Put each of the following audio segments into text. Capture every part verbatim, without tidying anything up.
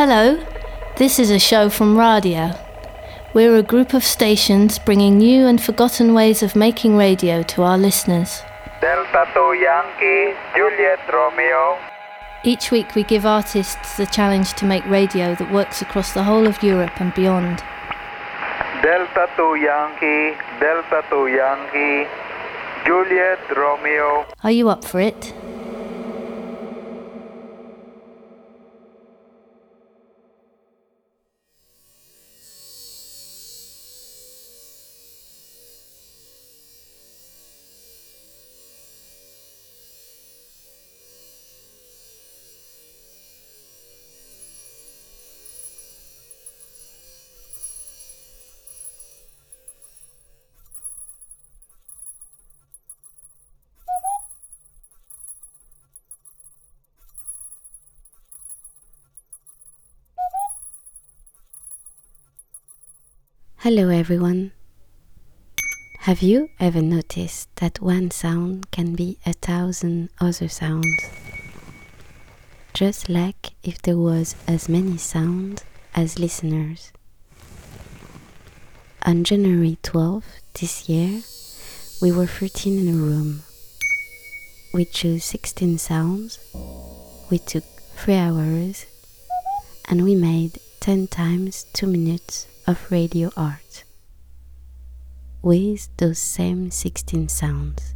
Hello, this is a show from Radio. We're a group of stations bringing new and forgotten ways of making radio to our listeners. Delta two Yankee, Juliet Romeo. Each week we give artists the challenge to make radio that works across the whole of Europe and beyond. Delta two Yankee, Delta two Yankee, Juliet Romeo. Are you up for it? Hello everyone. Have you ever noticed that one sound can be a thousand other sounds? Just like if there was as many sounds as listeners. On January twelfth this year, we were thirteen in a room. We chose sixteen sounds, we took three hours, and we made ten times two minutes of radio art with those same sixteen sounds.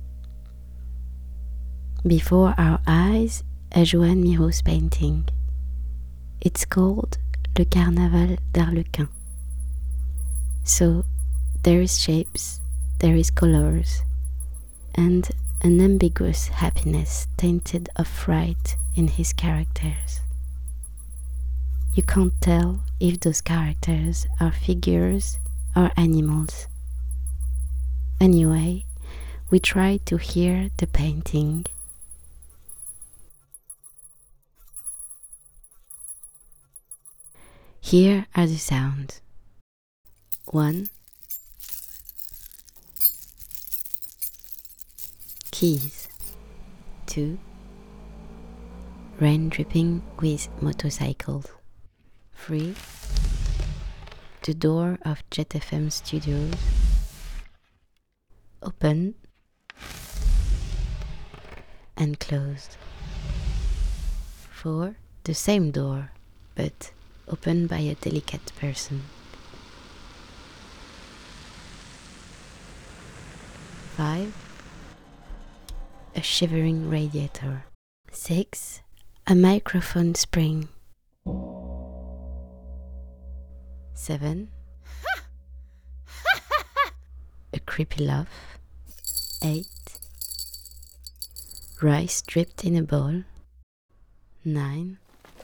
Before our eyes, a Joan Mirós painting. It's called Le Carnaval d'Arlequin. So there is shapes, there is colors, and an ambiguous happiness tainted of fright in his characters. You can't tell if those characters are figures or animals. Anyway, we try to hear the painting. Here are the sounds. One. Keys. Two. Rain dripping with motorcycles. Three. The door of Jet F M Studios. Open and closed. Four. The same door, but opened by a delicate person. Five. A shivering radiator. Six. A microphone spring. Seven. A creepy laugh. Eight. Rice dripped in a bowl. Nine.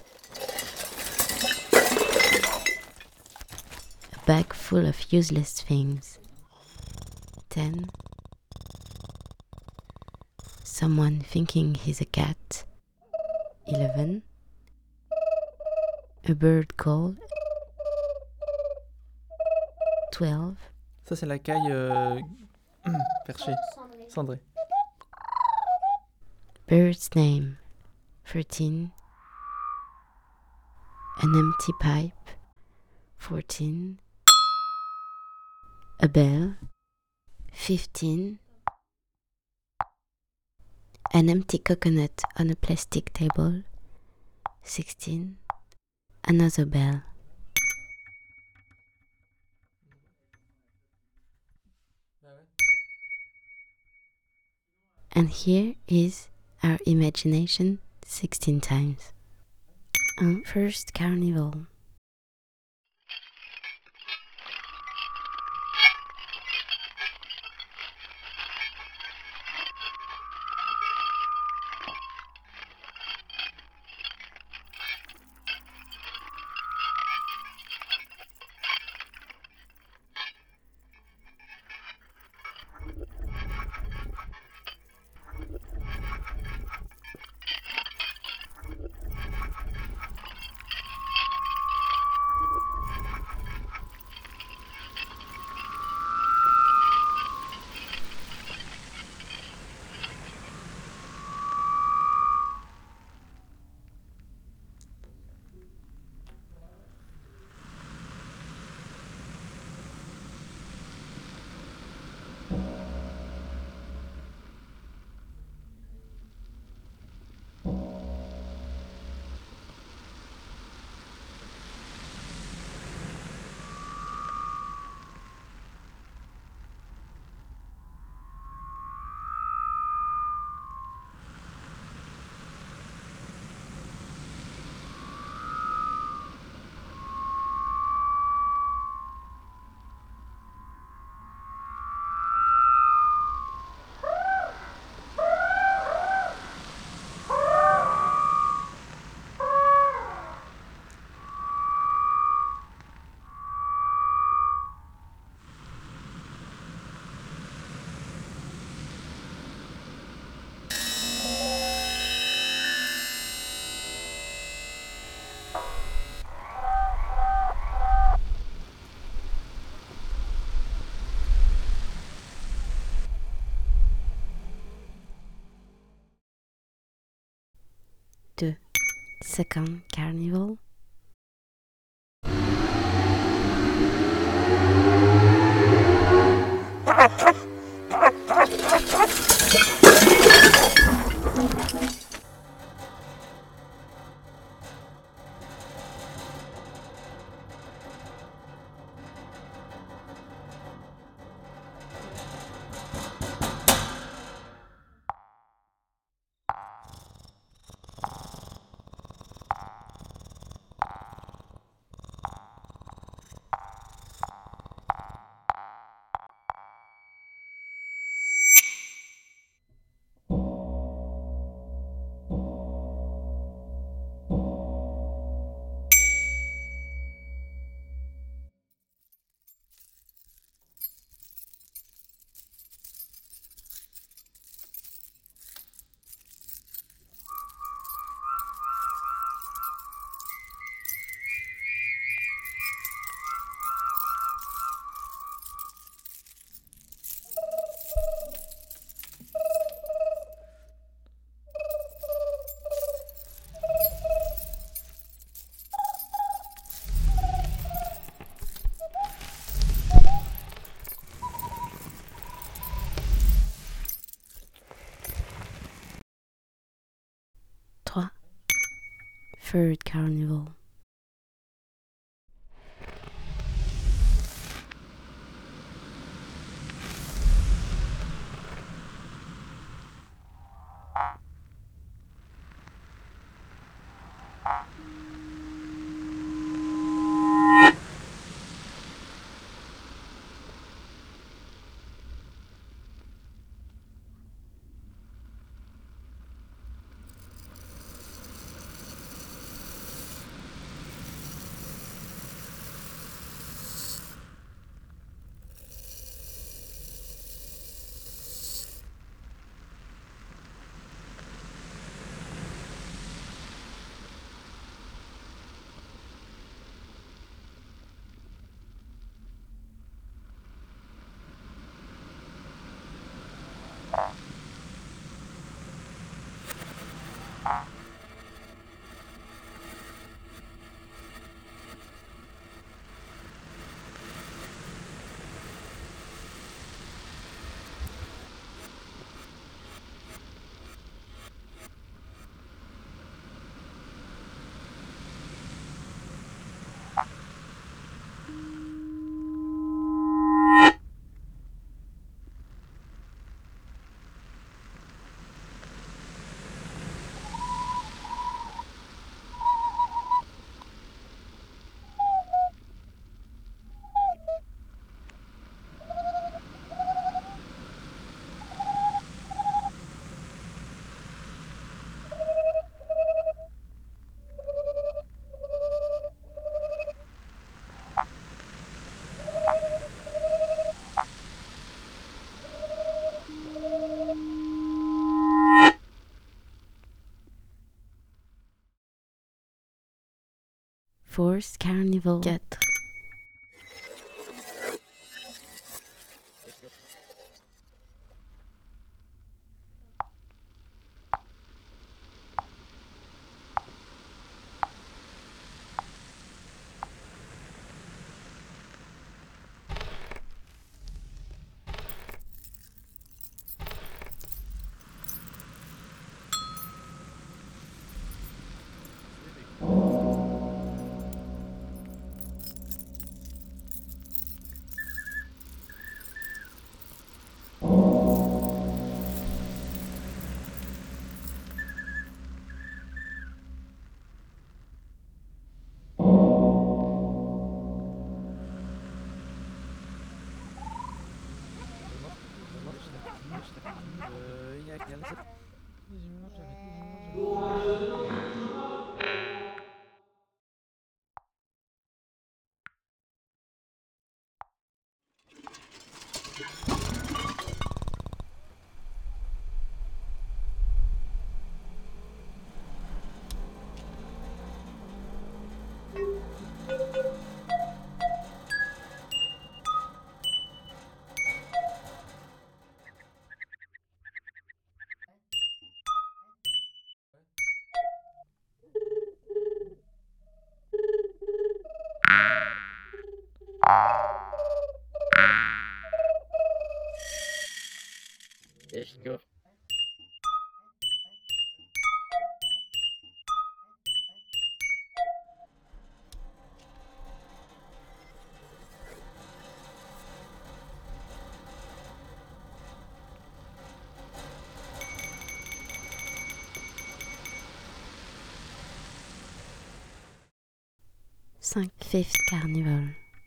A bag full of useless things. Ten. Someone thinking he's a cat. Eleven. A bird call. Twelve. Ça c'est la caille euh, perchée, cendrée. Bird's name. Thirteen. An empty pipe. Fourteen. A bell. Fifteen. An empty coconut on a plastic table. Sixteen. Another bell. And here is our imagination sixteen times. Un first carnival. Second Carnival. Three. Third Carnival. Fourth Carnival. Quatre. Ee, yine geldi. five. Fifth Carnival.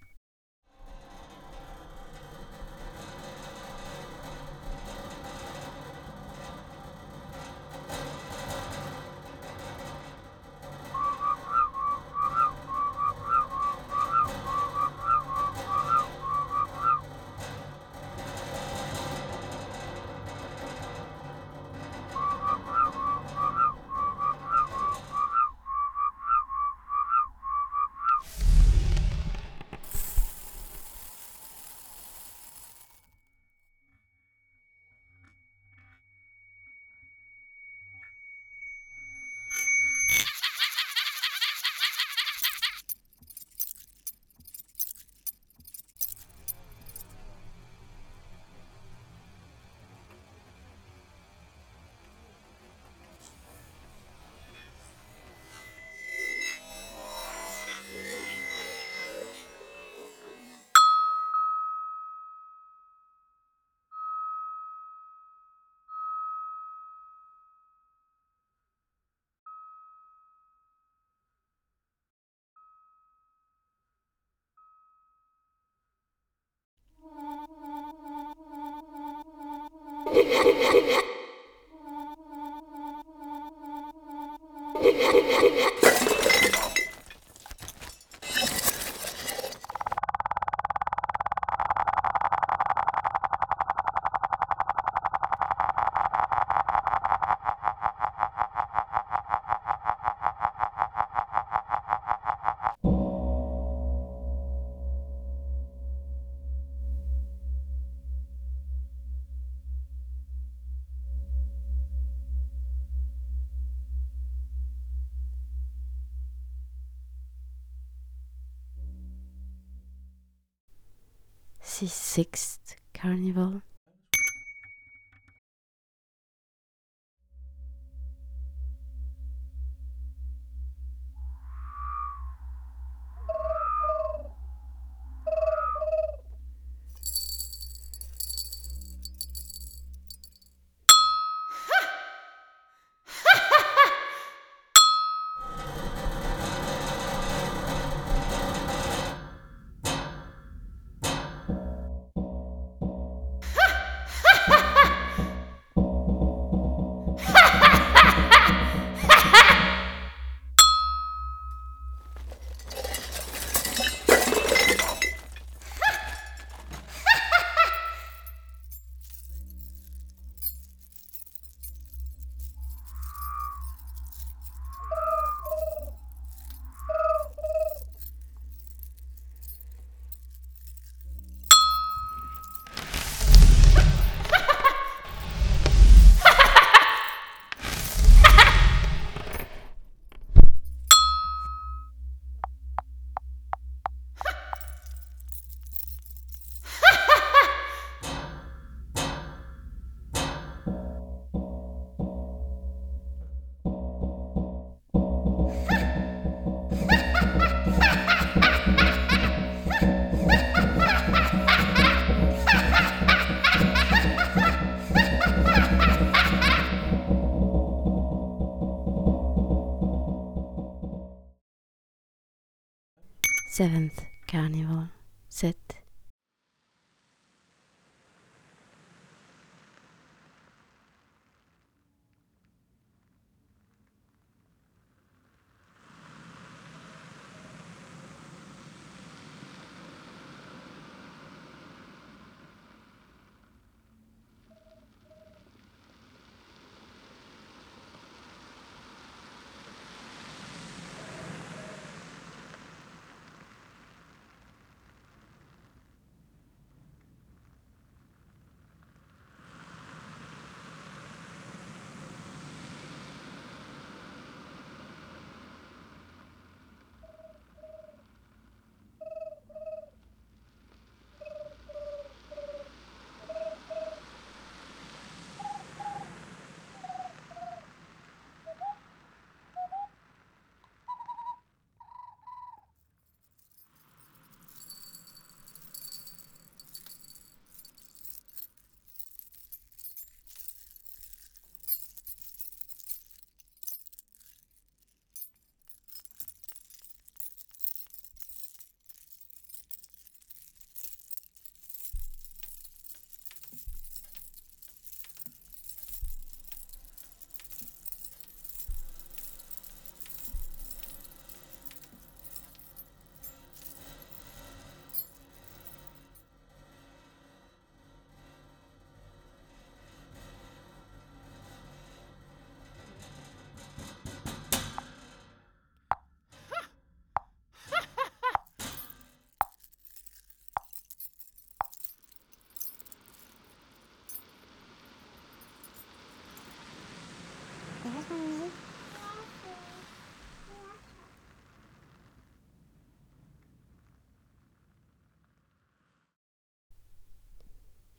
Sixth Carnival. Seventh Carnival. Sept.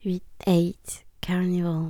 huit, eight, Carnival.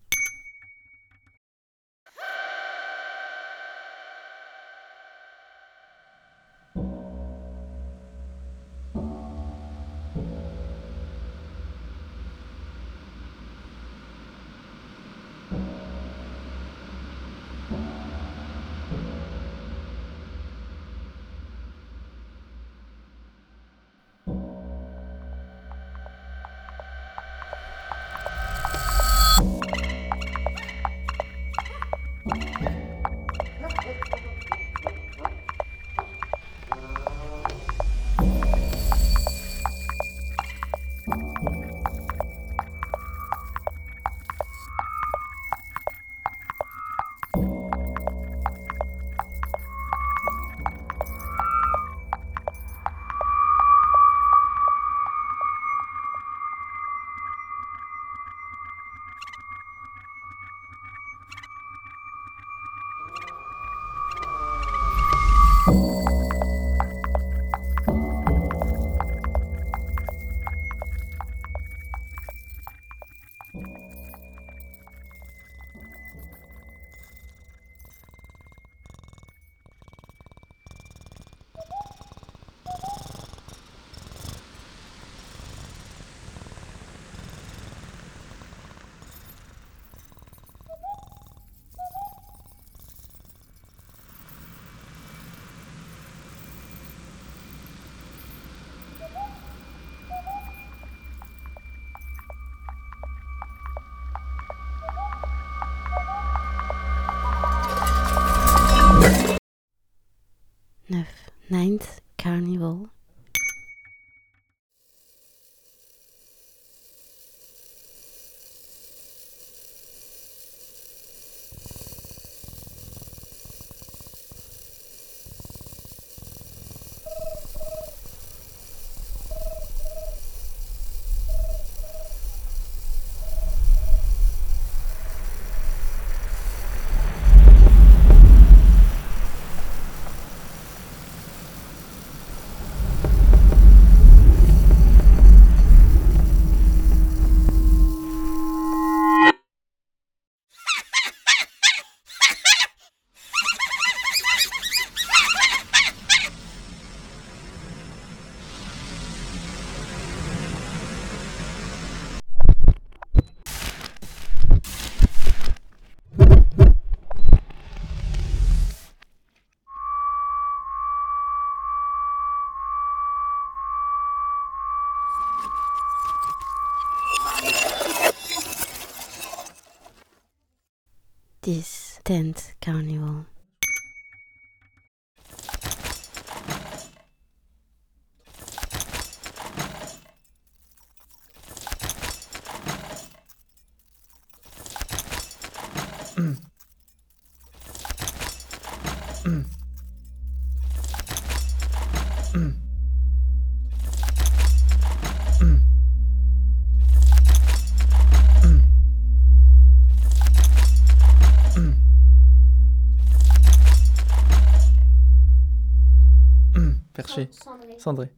neuf, ninth, Carnival. This tenth Carnival. Mm. Mm. Mm. Mm. Mm. Mm. Mm. Perché. Cendré. Cendré.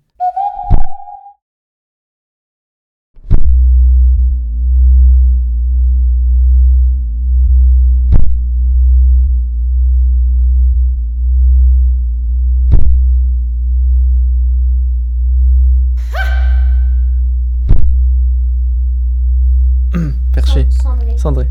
Mm. Perché. Cendré. Cendré.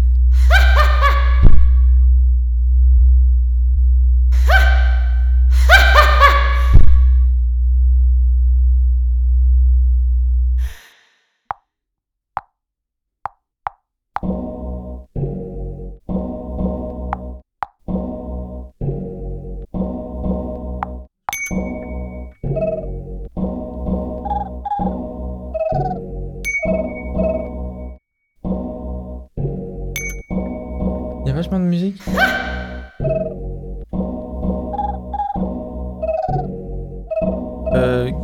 Il y a vachement de musique. Euh...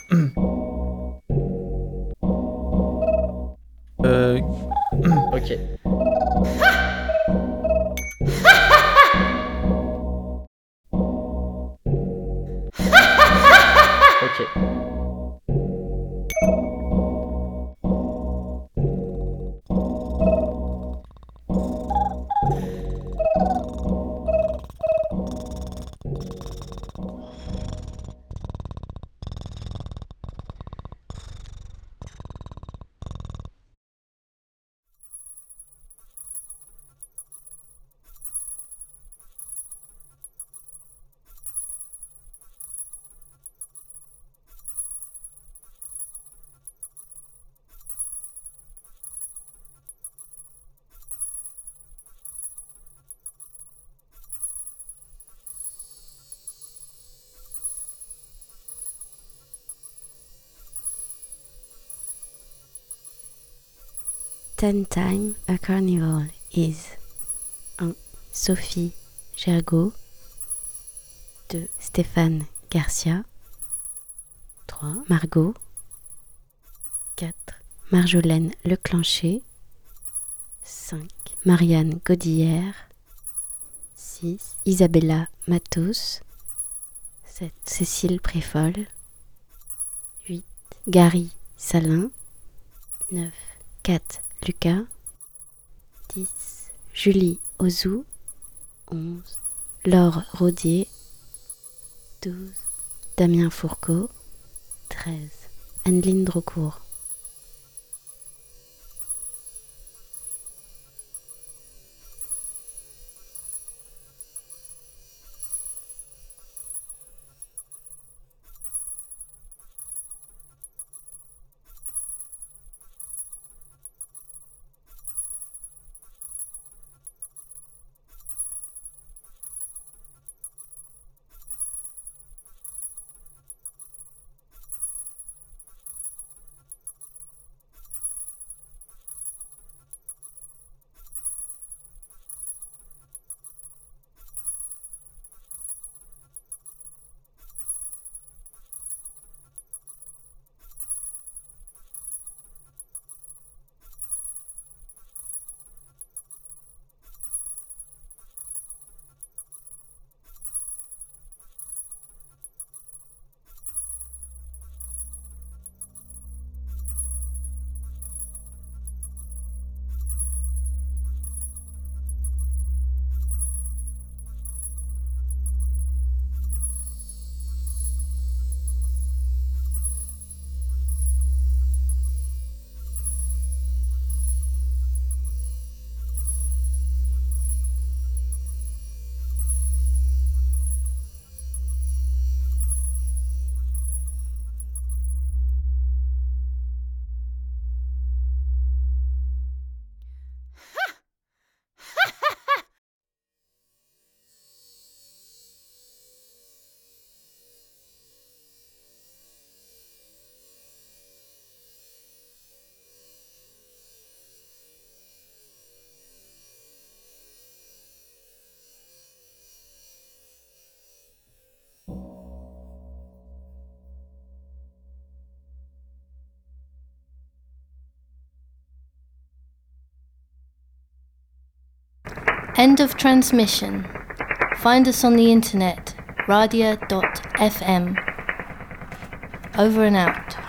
Euh... Ok. Ok. Ten Time a Carnival is un. Sophie Gergaud. deux. Stéphane Garcia. trois. Margot. quatre. Marjolaine Leclancher. cinq. Marianne Godillère. six. Isabella Matos. sept. Cécile Préfol. huit. Gary Salin. neuf. Kat Lucas. dix. Julie Ozou. onze. Laure Rodier. douze. Damien Fourcault. treize. Anneline Drocourt. End of transmission. Find us on the internet, radia dot f m. Over and out.